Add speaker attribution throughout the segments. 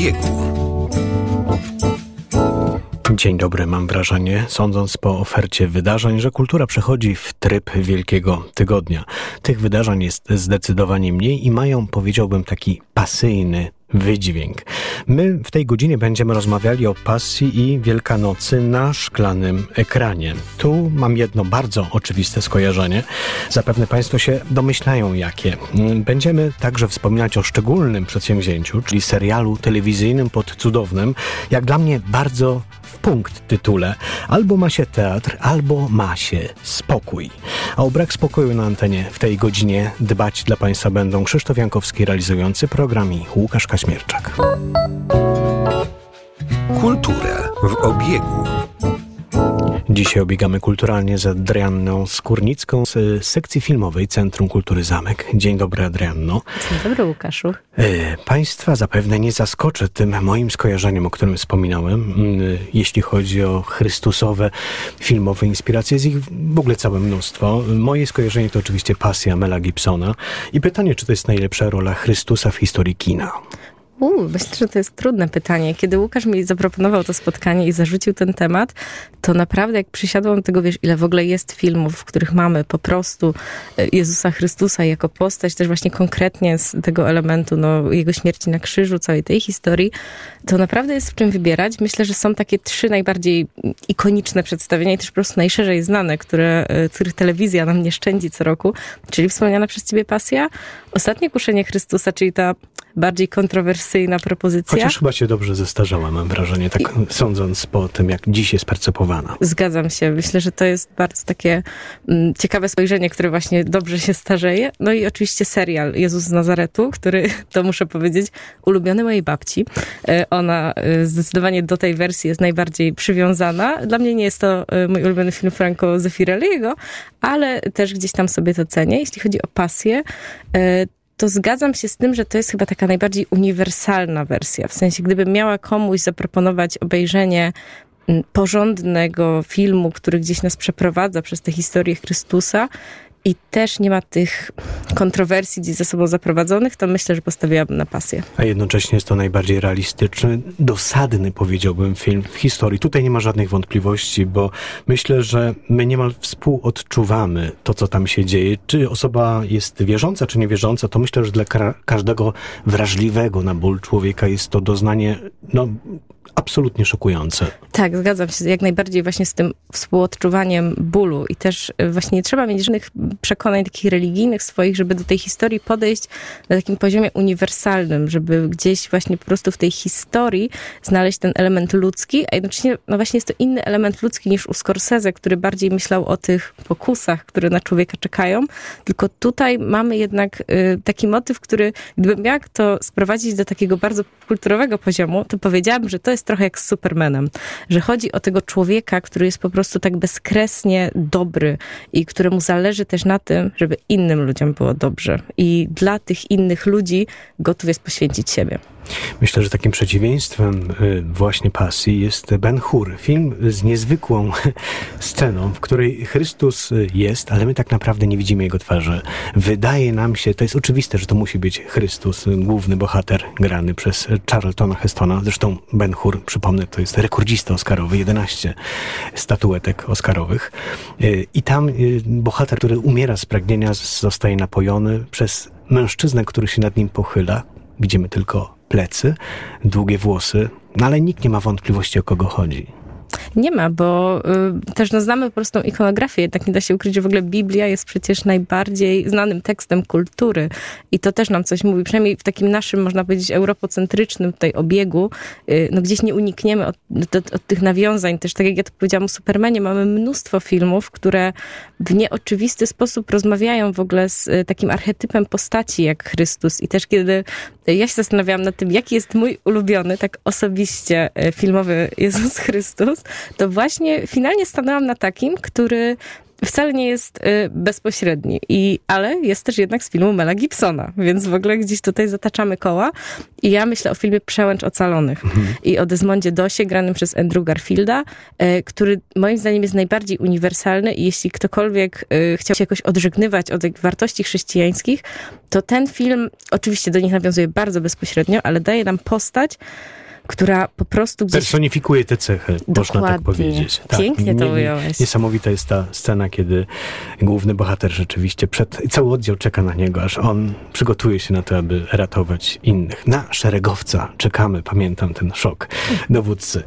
Speaker 1: obiegu.
Speaker 2: Dzień dobry, mam wrażenie, sądząc po ofercie wydarzeń, że kultura przechodzi w tryb Wielkiego Tygodnia. Tych wydarzeń jest zdecydowanie mniej i mają, powiedziałbym, taki pasyjny wydźwięk. My w tej godzinie będziemy rozmawiali o Pasji i Wielkanocy na szklanym ekranie. Tu mam jedno bardzo oczywiste skojarzenie. Zapewne Państwo się domyślają jakie. Będziemy także wspominać o szczególnym przedsięwzięciu, czyli serialu telewizyjnym pod cudownym, jak dla mnie bardzo w punkt tytule. Albo ma się teatr, albo ma się spokój. A o brak spokoju na antenie w tej godzinie dbać dla Państwa będą Krzysztof Jankowski realizujący program i Łukasz Kaśmierczak.
Speaker 1: Kultura w obiegu.
Speaker 2: Dzisiaj obiegamy kulturalnie z Adrianną Skórnicką z sekcji filmowej Centrum Kultury Zamek. Dzień dobry, Adrianno.
Speaker 3: Dzień dobry, Łukaszu.
Speaker 2: Państwa zapewne nie zaskoczę tym moim skojarzeniem, o którym wspominałem. Jeśli chodzi o chrystusowe filmowe inspiracje, jest ich w ogóle całe mnóstwo. Moje skojarzenie to oczywiście Pasja Mela Gibsona. I pytanie, czy to jest najlepsza rola Chrystusa w historii kina?
Speaker 3: Myślę, że to jest trudne pytanie. Kiedy Łukasz mi zaproponował to spotkanie i zarzucił ten temat, to naprawdę jak przysiadłam do tego, ile w ogóle jest filmów, w których mamy po prostu Jezusa Chrystusa jako postać, też właśnie konkretnie z tego elementu, Jego śmierci na krzyżu, całej tej historii, to naprawdę jest w czym wybierać. Myślę, że są takie 3 najbardziej ikoniczne przedstawienia i też po prostu najszerzej znane, których telewizja nam nie szczędzi co roku, czyli wspomniana przez ciebie Pasja, Ostatnie kuszenie Chrystusa, czyli ta bardziej kontrowersyjna propozycja.
Speaker 2: Chociaż chyba się dobrze zestarzała, mam wrażenie, tak sądząc po tym, jak dziś jest percepowana.
Speaker 3: Zgadzam się. Myślę, że to jest bardzo takie ciekawe spojrzenie, które właśnie dobrze się starzeje. No i oczywiście serial Jezus z Nazaretu, który, to muszę powiedzieć, ulubiony mojej babci. Ona zdecydowanie do tej wersji jest najbardziej przywiązana. Dla mnie nie jest to mój ulubiony film Franco Zeffirelliego, ale też gdzieś tam sobie to cenię. Jeśli chodzi o Pasję, to zgadzam się z tym, że to jest chyba taka najbardziej uniwersalna wersja. W sensie, gdybym miała komuś zaproponować obejrzenie porządnego filmu, który gdzieś nas przeprowadza przez tę historię Chrystusa i też nie ma tych kontrowersji gdzieś ze sobą zaprowadzonych, to myślę, że postawiłabym na Pasję.
Speaker 2: A jednocześnie jest to najbardziej realistyczny, dosadny, powiedziałbym, film w historii. Tutaj nie ma żadnych wątpliwości, bo myślę, że my niemal współodczuwamy to, co tam się dzieje. Czy osoba jest wierząca, czy niewierząca, to myślę, że dla każdego wrażliwego na ból człowieka jest to doznanie, absolutnie szokujące.
Speaker 3: Tak, zgadzam się jak najbardziej właśnie z tym współodczuwaniem bólu i też właśnie nie trzeba mieć żadnych przekonań takich religijnych swoich, żeby do tej historii podejść na takim poziomie uniwersalnym, żeby gdzieś właśnie po prostu w tej historii znaleźć ten element ludzki, a jednocześnie właśnie jest to inny element ludzki niż u Scorsese, który bardziej myślał o tych pokusach, które na człowieka czekają, tylko tutaj mamy jednak taki motyw, który gdybym miała to sprowadzić do takiego bardzo kulturowego poziomu, to powiedziałabym, że to jest trochę jak z Supermanem, że chodzi o tego człowieka, który jest po prostu tak bezkresnie dobry i któremu zależy też na tym, żeby innym ludziom było dobrze. I dla tych innych ludzi gotów jest poświęcić siebie.
Speaker 2: Myślę, że takim przeciwieństwem właśnie Pasji jest Ben-Hur. Film z niezwykłą sceną, w której Chrystus jest, ale my tak naprawdę nie widzimy Jego twarzy. Wydaje nam się, to jest oczywiste, że to musi być Chrystus, główny bohater grany przez Charltona Hestona. Zresztą Ben-Hur, przypomnę, to jest rekordzista oscarowy, 11 statuetek oscarowych. I tam bohater, który umiera z pragnienia, zostaje napojony przez mężczyznę, który się nad nim pochyla. Widzimy tylko plecy, długie włosy, ale nikt nie ma wątpliwości, o kogo chodzi.
Speaker 3: Nie ma, bo też znamy po prostu ikonografię, jednak nie da się ukryć, że w ogóle Biblia jest przecież najbardziej znanym tekstem kultury i to też nam coś mówi, przynajmniej w takim naszym, można powiedzieć, europocentrycznym tutaj obiegu, gdzieś nie unikniemy od tych nawiązań. Też tak jak ja to powiedziałam o Supermanie, mamy mnóstwo filmów, które w nieoczywisty sposób rozmawiają w ogóle z takim archetypem postaci jak Chrystus i też kiedy ja się zastanawiałam nad tym, jaki jest mój ulubiony, tak osobiście filmowy Jezus Chrystus, to właśnie finalnie stanęłam na takim, który wcale nie jest bezpośredni, ale jest też jednak z filmu Mela Gibsona, więc w ogóle gdzieś tutaj zataczamy koła i ja myślę o filmie Przełęcz Ocalonych i o Desmondzie Dosie granym przez Andrew Garfielda, który moim zdaniem jest najbardziej uniwersalny i jeśli ktokolwiek chciał się jakoś odżegnywać od wartości chrześcijańskich, to ten film oczywiście do nich nawiązuje bardzo bezpośrednio, ale daje nam postać, która po prostu gdzieś...
Speaker 2: personifikuje te cechy, można tak powiedzieć.
Speaker 3: Pięknie to ująłeś.
Speaker 2: Niesamowita jest ta scena, kiedy główny bohater rzeczywiście cały oddział czeka na niego, aż on przygotuje się na to, aby ratować innych. Na szeregowca czekamy, pamiętam ten szok dowódcy.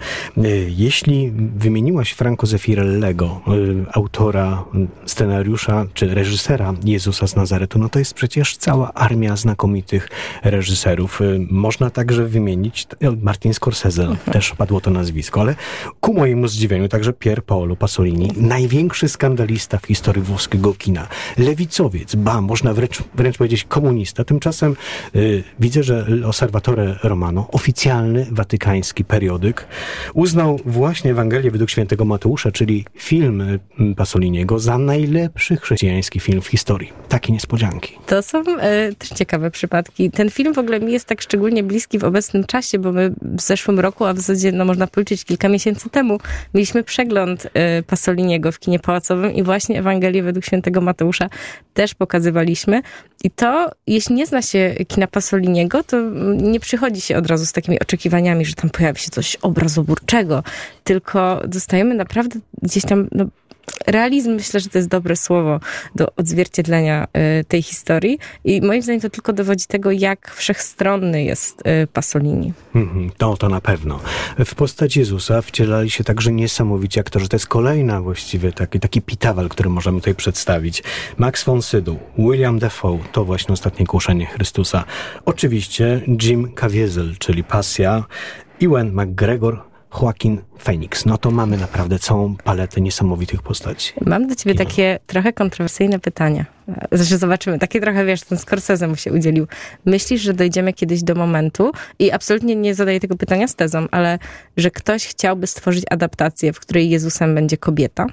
Speaker 2: Jeśli wymieniłaś Franco Zeffirellego, autora scenariusza czy reżysera Jezusa z Nazaretu, no to jest przecież cała armia znakomitych reżyserów. Można także wymienić Martin Scorsese, też padło to nazwisko, ale ku mojemu zdziwieniu także Pier Paolo Pasolini, największy skandalista w historii włoskiego kina, lewicowiec, można wręcz powiedzieć komunista. Tymczasem widzę, że L'Osservatore Romano, oficjalny watykański periodyk, uznał właśnie Ewangelię według świętego Mateusza, czyli film Pasoliniego, za najlepszy chrześcijański film w historii. Takie niespodzianki.
Speaker 3: To są też ciekawe przypadki. Ten film w ogóle mi jest tak szczególnie bliski w obecnym czasie, bo my w zeszłym roku, a w zasadzie można policzyć kilka miesięcy temu, mieliśmy przegląd Pasoliniego w kinie pałacowym i właśnie Ewangelię według świętego Mateusza też pokazywaliśmy. I to, jeśli nie zna się kina Pasoliniego, to nie przychodzi się od razu z takimi oczekiwaniami, że tam pojawi się coś obrazoburczego, tylko dostajemy naprawdę gdzieś tam realizm, myślę, że to jest dobre słowo do odzwierciedlenia tej historii i moim zdaniem to tylko dowodzi tego, jak wszechstronny jest Pasolini.
Speaker 2: To na pewno. W postać Jezusa wcielali się także niesamowici aktorzy. To jest kolejna właściwie taki pitawal, który możemy tutaj przedstawić. Max von Sydow, William Dafoe, to właśnie Ostatnie Kuszenie Chrystusa. Oczywiście Jim Caviezel, czyli Pasja, Ewan McGregor, Joaquin Phoenix. No to mamy naprawdę całą paletę niesamowitych postaci.
Speaker 3: Mam do ciebie takie trochę kontrowersyjne pytania. Zresztą zobaczymy. Takie trochę, ten Scorsese mu się udzielił. Myślisz, że dojdziemy kiedyś do momentu, i absolutnie nie zadaję tego pytania z tezą, ale że ktoś chciałby stworzyć adaptację, w której Jezusem będzie kobieta?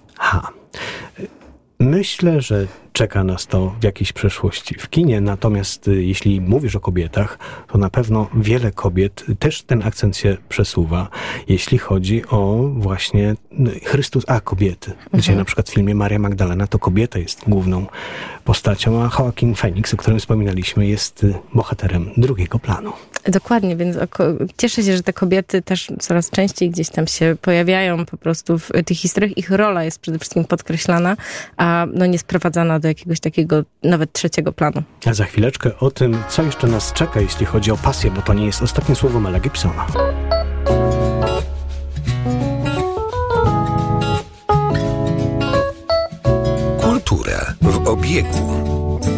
Speaker 2: Myślę, że czeka nas to w jakiejś przeszłości w kinie, natomiast jeśli mówisz o kobietach, to na pewno wiele kobiet, też ten akcent się przesuwa, jeśli chodzi o właśnie Chrystus, kobiety. Gdzie na przykład w filmie Maria Magdalena to kobieta jest główną postacią, a Joaquin Phoenix, o którym wspominaliśmy, jest bohaterem drugiego planu.
Speaker 3: Dokładnie, więc cieszę się, że te kobiety też coraz częściej gdzieś tam się pojawiają po prostu w tych historiach. Ich rola jest przede wszystkim podkreślana, a nie sprowadzana do jakiegoś takiego nawet trzeciego planu.
Speaker 2: A za chwileczkę o tym, co jeszcze nas czeka, jeśli chodzi o pasję, bo to nie jest ostatnie słowo Mela Gibsona.
Speaker 1: Kultura w obiegu.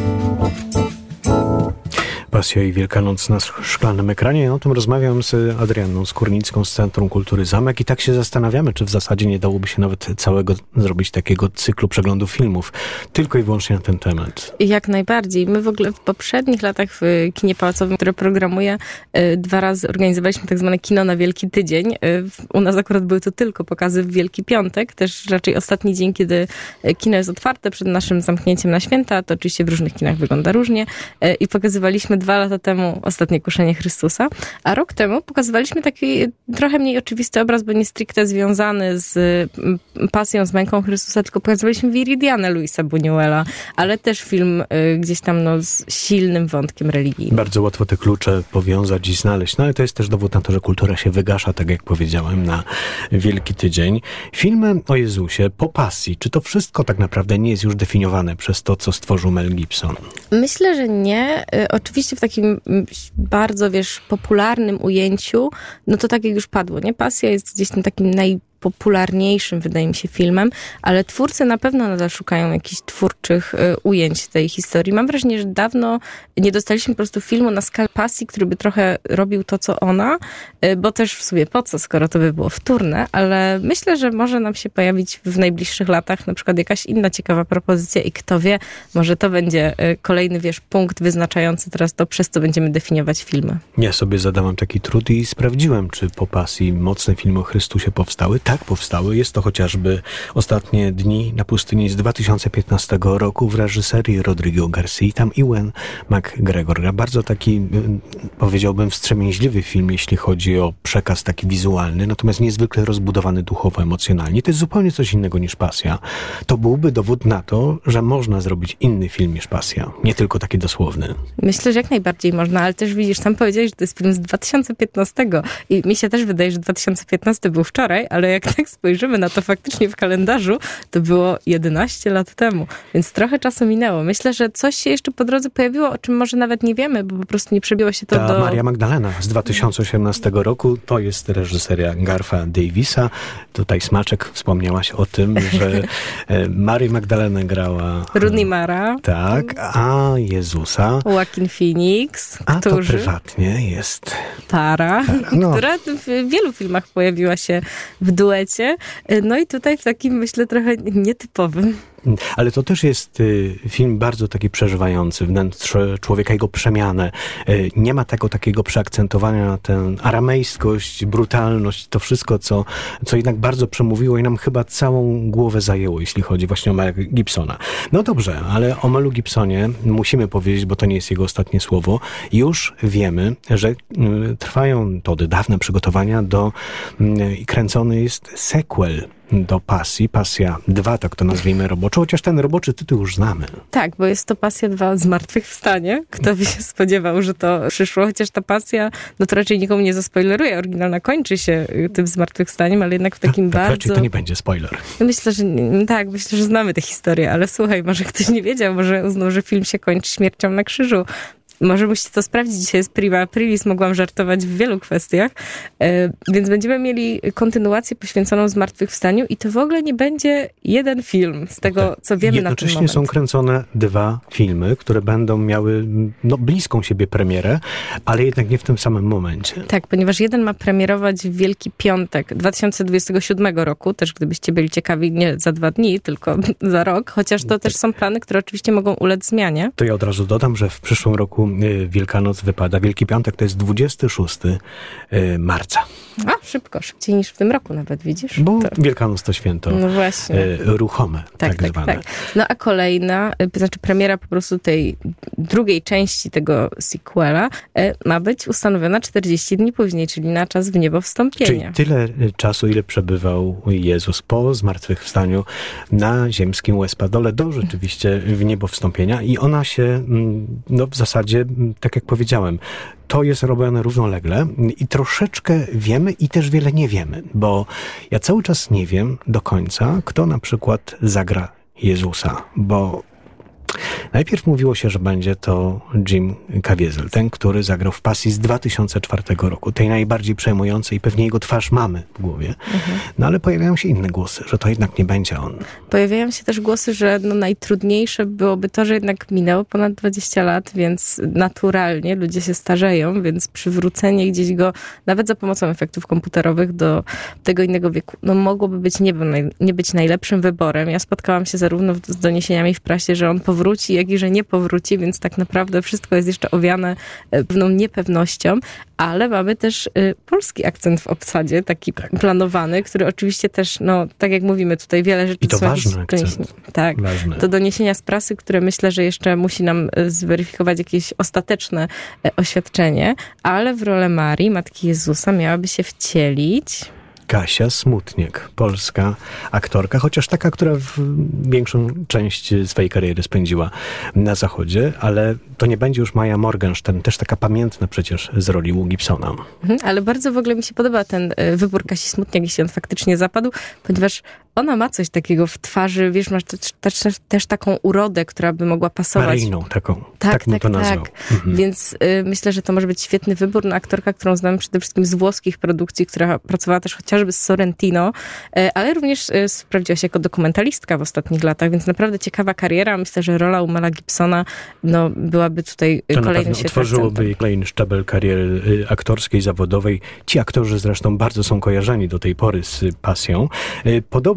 Speaker 2: Pasja i Wielkanoc na szklanym ekranie. O tym rozmawiam z Adrianną Skórnicką z Centrum Kultury Zamek i tak się zastanawiamy, czy w zasadzie nie dałoby się nawet całego zrobić takiego cyklu przeglądów filmów, tylko i wyłącznie na ten temat.
Speaker 3: Jak najbardziej. My w ogóle w poprzednich latach w kinie pałacowym, które programuję, 2 razy organizowaliśmy tak zwane kino na Wielki Tydzień. U nas akurat były to tylko pokazy w Wielki Piątek, też raczej ostatni dzień, kiedy kino jest otwarte przed naszym zamknięciem na święta. To oczywiście w różnych kinach wygląda różnie. I pokazywaliśmy 2 lata temu Ostatnie Kuszenie Chrystusa, a rok temu pokazywaliśmy taki trochę mniej oczywisty obraz, bo nie stricte związany z pasją, z męką Chrystusa, tylko pokazywaliśmy Viridianę Luisa Buñuela, ale też film gdzieś tam z silnym wątkiem religijnym.
Speaker 2: Bardzo łatwo te klucze powiązać i znaleźć, ale to jest też dowód na to, że kultura się wygasza, tak jak powiedziałem, na Wielki Tydzień. Filmy o Jezusie po pasji, czy to wszystko tak naprawdę nie jest już definiowane przez to, co stworzył Mel Gibson?
Speaker 3: Myślę, że nie. Oczywiście w takim bardzo, popularnym ujęciu, to tak jak już padło, nie? Pasja jest gdzieś tym takim najpopularniejszym, wydaje mi się, filmem, ale twórcy na pewno nadal szukają jakichś twórczych ujęć tej historii. Mam wrażenie, że dawno nie dostaliśmy po prostu filmu na skalę pasji, który by trochę robił to, co ona, bo też w sumie po co, skoro to by było wtórne, ale myślę, że może nam się pojawić w najbliższych latach na przykład jakaś inna ciekawa propozycja i kto wie, może to będzie kolejny, punkt wyznaczający teraz to, przez co będziemy definiować filmy.
Speaker 2: Ja sobie zadałem taki trud i sprawdziłem, czy po pasji mocne filmy o Chrystusie powstały. Tak, powstały. Jest to chociażby Ostatnie dni na pustyni z 2015 roku w reżyserii Rodrigo García. Tam Ewan McGregor. Bardzo taki, powiedziałbym, wstrzemięźliwy film, jeśli chodzi o przekaz taki wizualny, natomiast niezwykle rozbudowany duchowo, emocjonalnie. To jest zupełnie coś innego niż Pasja. To byłby dowód na to, że można zrobić inny film niż Pasja. Nie tylko taki dosłowny.
Speaker 3: Myślę, że jak najbardziej można, ale też widzisz, sam powiedziałeś, że to jest film z 2015 i mi się też wydaje, że 2015 był wczoraj, ale jak tak spojrzymy na to faktycznie w kalendarzu, to było 11 lat temu, więc trochę czasu minęło. Myślę, że coś się jeszcze po drodze pojawiło, o czym może nawet nie wiemy, bo po prostu nie przebiło się to do...
Speaker 2: Maria Magdalena z 2018 roku, to jest reżyseria Garfa Davisa. Tutaj Smaczek wspomniałaś o tym, że Marię Magdalenę grała...
Speaker 3: Rooney Mara.
Speaker 2: Tak, a Jezusa...
Speaker 3: Joaquin Phoenix,
Speaker 2: a to prywatnie jest...
Speaker 3: Para, która w wielu filmach pojawiła się w duecie. No i tutaj w takim, myślę, trochę nietypowym.
Speaker 2: Ale to też jest film bardzo taki przeżywający, wnętrze człowieka, jego przemianę. Nie ma tego takiego przeakcentowania na tę aramejskość, brutalność, to wszystko, co jednak bardzo przemówiło i nam chyba całą głowę zajęło, jeśli chodzi właśnie o Mela Gibsona. No dobrze, ale o Melu Gibsonie musimy powiedzieć, bo to nie jest jego ostatnie słowo. Już wiemy, że trwają to od dawna przygotowania i kręcony jest sequel do Pasji. Pasja 2, tak to nazwijmy roboczo, chociaż ten roboczy tytuł już znamy.
Speaker 3: Tak, bo jest to Pasja 2 Zmartwychwstanie. Kto by się spodziewał, że to przyszło, chociaż ta Pasja, no to raczej nikomu nie zaspoileruje. Oryginalna kończy się tym Zmartwychwstaniem, ale jednak w takim bardzo...
Speaker 2: Raczej to nie będzie spoiler.
Speaker 3: Myślę, że znamy tę historię, ale słuchaj, może ktoś nie wiedział, może uznał, że film się kończy śmiercią na krzyżu. Może musicie to sprawdzić. Dzisiaj jest prima aprilis, mogłam żartować w wielu kwestiach. Więc będziemy mieli kontynuację poświęconą Zmartwychwstaniu i to w ogóle nie będzie jeden film z tego, co wiemy na ten moment.
Speaker 2: Jednocześnie są kręcone 2 filmy, które będą miały bliską siebie premierę, ale jednak nie w tym samym momencie.
Speaker 3: Tak, ponieważ jeden ma premierować w Wielki Piątek 2027 roku, też gdybyście byli ciekawi, nie za 2 dni, tylko za rok, chociaż to też są plany, które oczywiście mogą ulec zmianie.
Speaker 2: To ja od razu dodam, że w przyszłym roku Wielkanoc wypada. Wielki Piątek to jest 26 marca.
Speaker 3: A, szybciej niż w tym roku nawet, widzisz?
Speaker 2: Bo Wielkanoc to święto ruchome, tak zwane.
Speaker 3: Tak. No a kolejna, premiera po prostu tej drugiej części tego sequela ma być ustanowiona 40 dni później, czyli na czas w niebo wstąpienia.
Speaker 2: Czyli tyle czasu, ile przebywał Jezus po zmartwychwstaniu na ziemskim łez-padole do rzeczywiście w niebo wstąpienia i ona się, w zasadzie, tak jak powiedziałem, to jest robione równolegle i troszeczkę wiemy i też wiele nie wiemy, bo ja cały czas nie wiem do końca, kto na przykład zagra Jezusa, bo najpierw mówiło się, że będzie to Jim Caviezel, ten, który zagrał w Pasji z 2004 roku, tej najbardziej przejmującej i pewnie jego twarz mamy w głowie. No ale pojawiają się inne głosy, że to jednak nie będzie on.
Speaker 3: Pojawiają się też głosy, że najtrudniejsze byłoby to, że jednak minęło ponad 20 lat, więc naturalnie ludzie się starzeją, więc przywrócenie gdzieś go, nawet za pomocą efektów komputerowych do tego innego wieku, mogłoby być nie być najlepszym wyborem. Ja spotkałam się zarówno z doniesieniami w prasie, że on powróci, jak i że nie powróci, więc tak naprawdę wszystko jest jeszcze owiane pewną niepewnością, ale mamy też polski akcent w obsadzie, taki planowany, który oczywiście też, tak jak mówimy tutaj, wiele rzeczy...
Speaker 2: I to ważny akcent.
Speaker 3: Tak,
Speaker 2: ważny.
Speaker 3: To doniesienia z prasy, które myślę, że jeszcze musi nam zweryfikować jakieś ostateczne oświadczenie, ale w rolę Marii, Matki Jezusa, miałaby się wcielić...
Speaker 2: Kasia Smutniak, polska aktorka, chociaż taka, która większą część swojej kariery spędziła na Zachodzie, ale to nie będzie już Maja Morgenstern, też taka pamiętna przecież z roli u Gibsona.
Speaker 3: Ale bardzo w ogóle mi się podoba ten wybór Kasi Smutniak, jeśli on faktycznie zapadł, ponieważ ona ma coś takiego w twarzy, wiesz, masz też taką urodę, która by mogła pasować.
Speaker 2: Maryjną taką. Tak bym to nazwał.
Speaker 3: Więc myślę, że to może być świetny wybór. Aktorka, którą znamy przede wszystkim z włoskich produkcji, która pracowała też chociażby z Sorrentino, ale również sprawdziła się jako dokumentalistka w ostatnich latach, więc naprawdę ciekawa kariera. Myślę, że rola u Mela Gibsona byłaby tutaj kolejnym świetnym
Speaker 2: otworzyłoby jej kolejny szczebel kariery aktorskiej, zawodowej. Ci aktorzy zresztą bardzo są kojarzeni do tej pory z Pasją. Podobno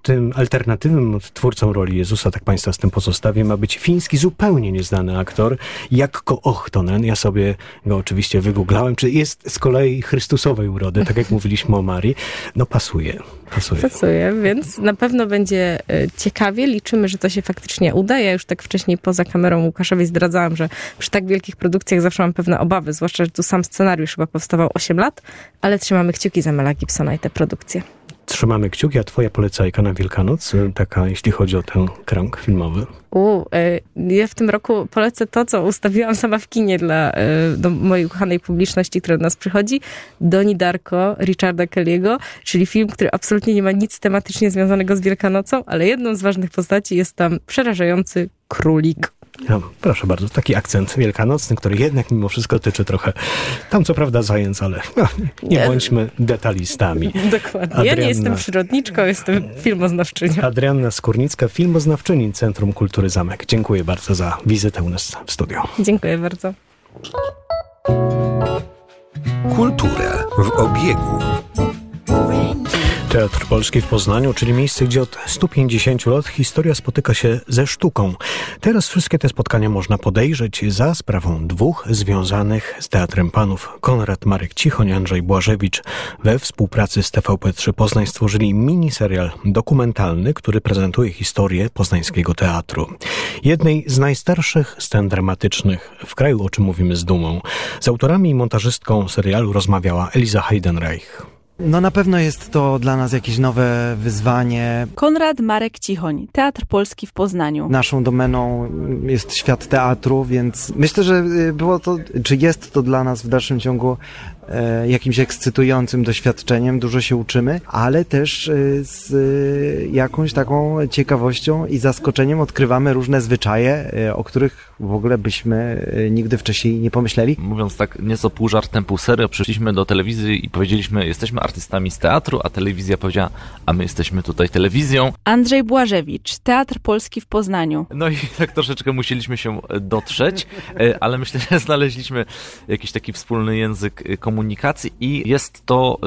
Speaker 2: tym alternatywnym twórcą roli Jezusa, tak państwa z tym pozostawię, ma być fiński, zupełnie nieznany aktor, Jaakko Ohtonen. Ja sobie go oczywiście wygooglałem. Czy jest z kolei chrystusowej urody, tak jak mówiliśmy o Marii? No pasuje.
Speaker 3: Pasuje, więc na pewno będzie ciekawie. Liczymy, że to się faktycznie uda. Ja już tak wcześniej poza kamerą Łukaszowi zdradzałam, że przy tak wielkich produkcjach zawsze mam pewne obawy, zwłaszcza, że tu sam scenariusz chyba powstawał 8 lat, ale trzymamy kciuki za Mela Gibsona i tę produkcję.
Speaker 2: Trzymamy kciuki, a twoja polecajka na Wielkanoc, taka jeśli chodzi o ten krąg filmowy?
Speaker 3: Ja w tym roku polecę to, co ustawiłam sama w kinie do mojej ukochanej publiczności, która do nas przychodzi. Donnie Darko Richarda Kelly'ego, czyli film, który absolutnie nie ma nic tematycznie związanego z Wielkanocą, ale jedną z ważnych postaci jest tam przerażający królik.
Speaker 2: No, proszę bardzo, taki akcent wielkanocny, który jednak mimo wszystko tyczy trochę, tam co prawda zajęć, ale nie bądźmy detalistami.
Speaker 3: Dokładnie. Ja nie jestem przyrodniczką, jestem filmoznawczynią.
Speaker 2: Adrianna Skórnicka, filmoznawczyni Centrum Kultury Zamek. Dziękuję bardzo za wizytę u nas w studiu.
Speaker 3: Dziękuję bardzo.
Speaker 1: Kultura w obiegu.
Speaker 2: Teatr Polski w Poznaniu, czyli miejsce, gdzie od 150 lat historia spotyka się ze sztuką. Teraz wszystkie te spotkania można podejrzeć za sprawą dwóch związanych z Teatrem Panów. Konrad Marek Cichoń, Andrzej Błażewicz we współpracy z TVP3 Poznań stworzyli miniserial dokumentalny, który prezentuje historię poznańskiego teatru. Jednej z najstarszych scen dramatycznych w kraju, o czym mówimy z dumą. Z autorami i montażystką serialu rozmawiała Eliza Heidenreich.
Speaker 4: No na pewno jest to dla nas jakieś nowe wyzwanie.
Speaker 5: Konrad Marek Cichoń, Teatr Polski w Poznaniu.
Speaker 4: Naszą domeną jest świat teatru, więc myślę, że było to, czy jest to dla nas w dalszym ciągu jakimś ekscytującym doświadczeniem, dużo się uczymy, ale też z jakąś taką ciekawością i zaskoczeniem odkrywamy różne zwyczaje, o których w ogóle byśmy nigdy wcześniej nie pomyśleli.
Speaker 6: Mówiąc tak nieco pół żartem, pół serio, przyszliśmy do telewizji i powiedzieliśmy, jesteśmy artystami z teatru, a telewizja powiedziała, a my jesteśmy tutaj telewizją.
Speaker 5: Andrzej Błażewicz, Teatr Polski w Poznaniu.
Speaker 6: No i tak troszeczkę musieliśmy się dotrzeć, ale myślę, że znaleźliśmy jakiś taki wspólny język komunikacji i jest to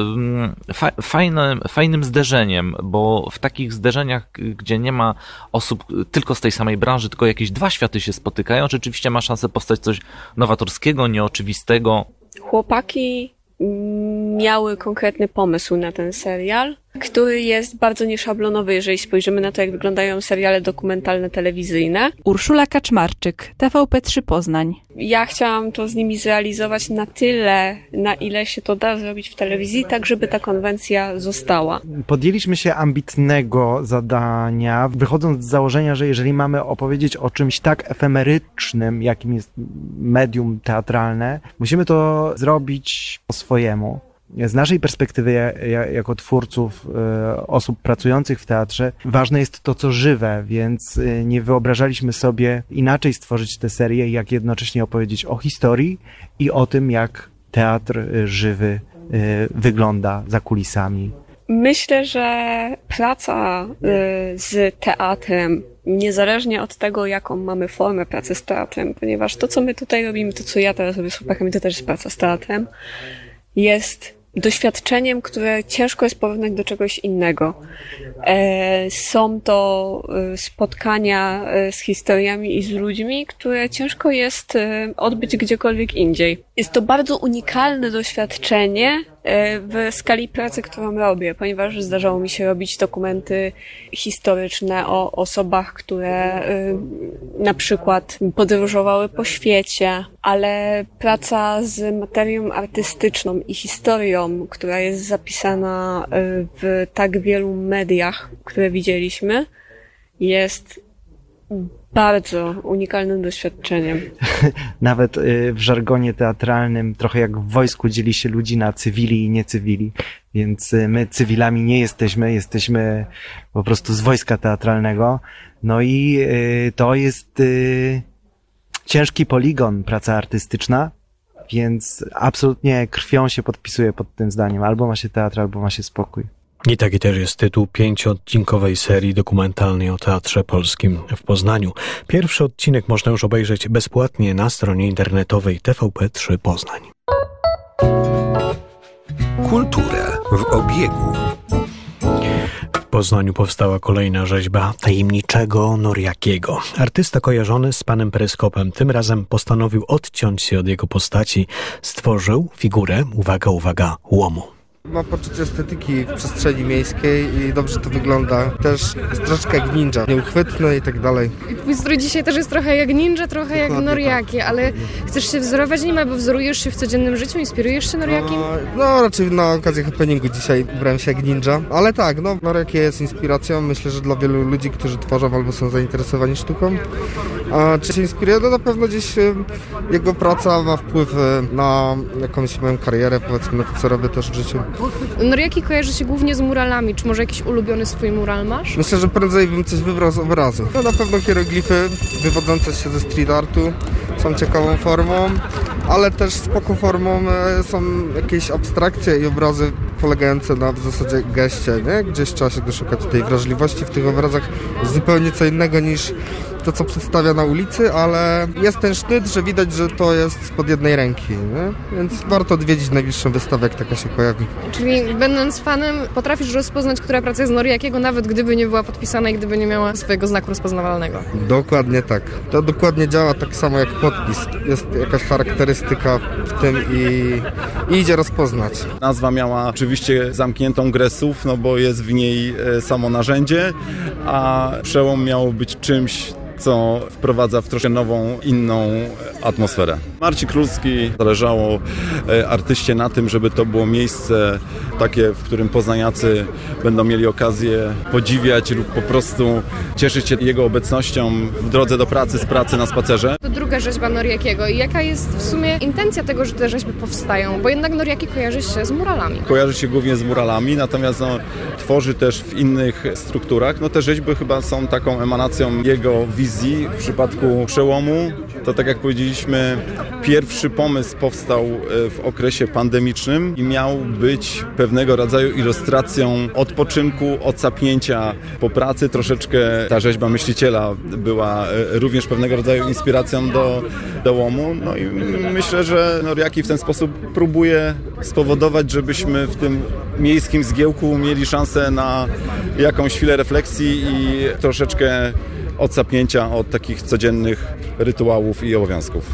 Speaker 6: fajnym zderzeniem, bo w takich zderzeniach, gdzie nie ma osób tylko z tej samej branży, tylko jakieś dwa światy się spotykają, rzeczywiście ma szansę powstać coś nowatorskiego, nieoczywistego.
Speaker 7: Chłopaki miały konkretny pomysł na ten serial, który jest bardzo nieszablonowy, jeżeli spojrzymy na to, jak wyglądają seriale dokumentalne telewizyjne.
Speaker 5: Urszula Kaczmarczyk, TVP3 Poznań.
Speaker 7: Ja chciałam to z nimi zrealizować na tyle, na ile się to da zrobić w telewizji, tak żeby ta konwencja została.
Speaker 4: Podjęliśmy się ambitnego zadania, wychodząc z założenia, że jeżeli mamy opowiedzieć o czymś tak efemerycznym, jakim jest medium teatralne, musimy to zrobić po swojemu. Z naszej perspektywy, jako twórców, osób pracujących w teatrze, ważne jest to, co żywe, więc nie wyobrażaliśmy sobie inaczej stworzyć tę serię, jak jednocześnie opowiedzieć o historii i o tym, jak teatr żywy wygląda za kulisami.
Speaker 7: Myślę, że praca z teatrem, niezależnie od tego, jaką mamy formę pracy z teatrem, ponieważ to, co my tutaj robimy, to, co ja teraz robię z chłopakami, to też jest praca z teatrem, jest doświadczeniem, które ciężko jest porównać do czegoś innego. Są to spotkania z historiami i z ludźmi, które ciężko jest odbyć gdziekolwiek indziej. Jest to bardzo unikalne doświadczenie w skali pracy, którą robię, ponieważ zdarzało mi się robić dokumenty historyczne o osobach, które na przykład podróżowały po świecie, ale praca z materią artystyczną i historią, która jest zapisana w tak wielu mediach, które widzieliśmy, jest bardzo unikalnym doświadczeniem.
Speaker 4: Nawet w żargonie teatralnym, trochę jak w wojsku, dzieli się ludzi na cywili i niecywili, więc my cywilami nie jesteśmy po prostu z wojska teatralnego. No i to jest ciężki poligon, praca artystyczna, więc absolutnie krwią się podpisuję pod tym zdaniem. Albo ma się teatr, albo ma się spokój.
Speaker 2: I taki też jest tytuł 5-odcinkowej serii dokumentalnej o Teatrze Polskim w Poznaniu. Pierwszy odcinek można już obejrzeć bezpłatnie na stronie internetowej TVP3 Poznań.
Speaker 1: Kultura w obiegu.
Speaker 2: Poznaniu powstała kolejna rzeźba tajemniczego Noriakiego. Artysta kojarzony z panem Peryskopem tym razem postanowił odciąć się od jego postaci. Stworzył figurę, uwaga, łomu.
Speaker 8: Ma poczucie estetyki w przestrzeni miejskiej i dobrze to wygląda. Też jest troszkę jak ninja, nieuchwytny i tak dalej.
Speaker 9: Twój strój dzisiaj też jest trochę jak ninja, trochę jak Noriaki, tak. Ale chcesz się wzorować nim albo wzorujesz się w codziennym życiu, inspirujesz się Noriakim?
Speaker 8: No raczej na okazję happeningu dzisiaj ubrałem się jak ninja, ale tak, Noriaki jest inspiracją, myślę, że dla wielu ludzi, którzy tworzą albo są zainteresowani sztuką. A czy się inspiruje? No na pewno gdzieś jego praca ma wpływ na jakąś moją karierę, powiedzmy na to, co robię też w życiu.
Speaker 9: Noriaki kojarzy się głównie z muralami. Czy może jakiś ulubiony swój mural masz?
Speaker 8: Myślę, że prędzej bym coś wybrał z obrazu. No na pewno hieroglify wywodzące się ze street artu są ciekawą formą, ale też spoko formą są jakieś abstrakcje i obrazy polegające na w zasadzie geście, nie? Gdzieś trzeba się doszukać tej wrażliwości w tych obrazach. Zupełnie co innego niż to, co przedstawia na ulicy, ale jest ten sznyt, że widać, że to jest spod jednej ręki, nie? Więc warto odwiedzić najbliższą wystawę, jak taka się pojawi.
Speaker 9: Czyli będąc fanem, potrafisz rozpoznać, która praca jest Noriakiego, nawet gdyby nie była podpisana i gdyby nie miała swojego znaku rozpoznawalnego.
Speaker 8: Dokładnie tak. To dokładnie działa tak samo jak podpis. Jest jakaś charakterystyka w tym i idzie rozpoznać.
Speaker 10: Nazwa miała oczywiście zamkniętą grę słów, bo jest w niej samo narzędzie, a przełom miało być czymś, co wprowadza w troszkę nową, inną atmosferę. Marcin Królski, zależało artyście na tym, żeby to było miejsce takie, w którym poznaniacy będą mieli okazję podziwiać lub po prostu cieszyć się jego obecnością w drodze do pracy, z pracy na spacerze.
Speaker 9: To druga rzeźba Noriakiego. I jaka jest w sumie intencja tego, że te rzeźby powstają? Bo jednak Noriaki kojarzy się z muralami.
Speaker 10: Kojarzy się głównie z muralami, natomiast tworzy też w innych strukturach. Te rzeźby chyba są taką emanacją jego wizji. W przypadku przełomu, to tak jak powiedzieliśmy, pierwszy pomysł powstał w okresie pandemicznym i miał być pewnego rodzaju ilustracją odpoczynku, odsapnięcia po pracy. Troszeczkę ta rzeźba myśliciela była również pewnego rodzaju inspiracją do łomu. I myślę, że Noriaki w ten sposób próbuje spowodować, żebyśmy w tym miejskim zgiełku mieli szansę na jakąś chwilę refleksji i troszeczkę odsapnięcia od takich codziennych rytuałów i obowiązków.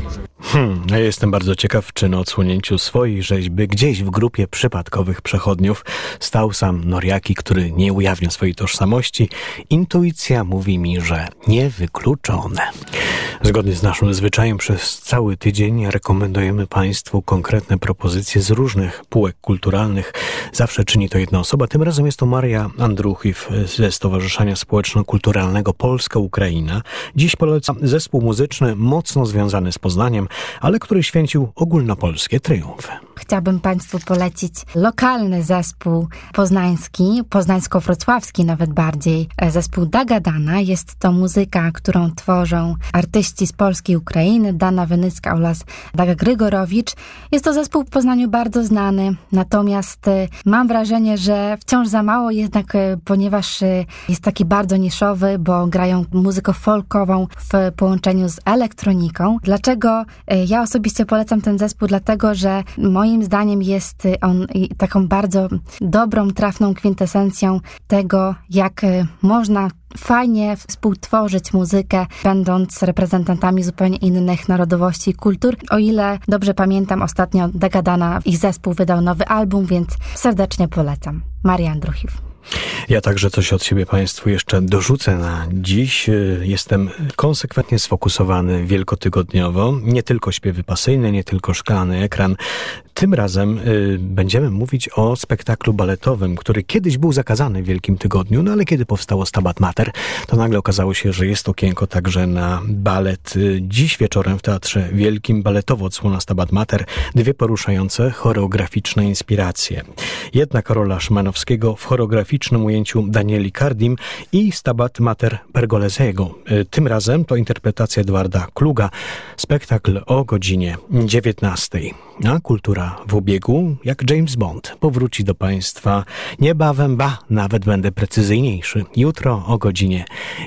Speaker 2: Ja jestem bardzo ciekaw, czy na odsłonięciu swojej rzeźby gdzieś w grupie przypadkowych przechodniów stał sam Noriaki, który nie ujawnia swojej tożsamości. Intuicja mówi mi, że niewykluczone. Zgodnie z naszym zwyczajem przez cały tydzień rekomendujemy Państwu konkretne propozycje z różnych półek kulturalnych. Zawsze czyni to jedna osoba. Tym razem jest to Maria Andruchiw ze Stowarzyszenia Społeczno-Kulturalnego Polska-Ukraina. Dziś polecam zespół muzyczny mocno związany z Poznaniem, ale który święcił ogólnopolskie triumfy.
Speaker 11: Chciałabym Państwu polecić lokalny zespół poznański, poznańsko-wrocławski nawet bardziej, zespół Dagadana. Jest to muzyka, którą tworzą artyści z Polski i Ukrainy, Dana Wynycka oraz Daga Grygorowicz. Jest to zespół w Poznaniu bardzo znany, natomiast mam wrażenie, że wciąż za mało jednak, ponieważ jest taki bardzo niszowy, bo grają muzykę folkową w połączeniu z elektroniką. Dlaczego ja osobiście polecam ten zespół? Dlatego, że moim zdaniem jest on taką bardzo dobrą, trafną kwintesencją tego, jak można fajnie współtworzyć muzykę, będąc reprezentantami zupełnie innych narodowości i kultur. O ile dobrze pamiętam, ostatnio Dagadana, ich zespół wydał nowy album, więc serdecznie polecam. Maria Andruchiw.
Speaker 2: Ja także coś od siebie Państwu jeszcze dorzucę na dziś. Jestem konsekwentnie sfokusowany wielkotygodniowo. Nie tylko śpiewy pasyjne, nie tylko szklany ekran. Tym razem będziemy mówić o spektaklu baletowym, który kiedyś był zakazany w Wielkim Tygodniu, ale kiedy powstało Stabat Mater, to nagle okazało się, że jest okienko także na balet. Dziś wieczorem w Teatrze Wielkim baletowo odsłona Stabat Mater, dwie poruszające choreograficzne inspiracje. Jedna Karola Szymanowskiego w choreograficznym ujęciu Danieli Kardim i Stabat Mater Pergolesiego. Tym razem to interpretacja Edwarda Kluga. Spektakl o godzinie 19. A kultura w ubiegu, jak James Bond, powróci do Państwa niebawem, nawet będę precyzyjniejszy, jutro o godzinie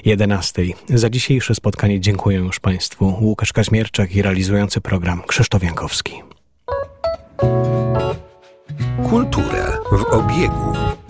Speaker 2: 11. Za dzisiejsze spotkanie dziękuję już Państwu. Łukasz Kaźmierczak i realizujący program Krzysztof Jankowski.
Speaker 1: Kultura w obiegu.